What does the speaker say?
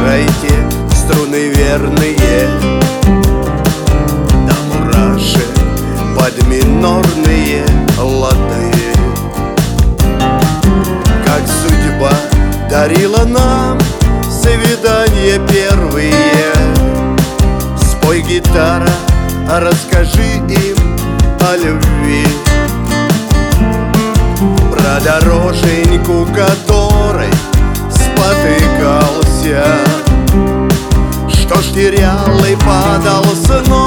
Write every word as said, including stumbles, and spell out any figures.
играйте струны верные, да мураши под минорные лады. Как судьба дарила нам свидания первые, спой, гитара, расскажи им о любви, про дороженьку, которой спотыкался, что ж терял и падал снова.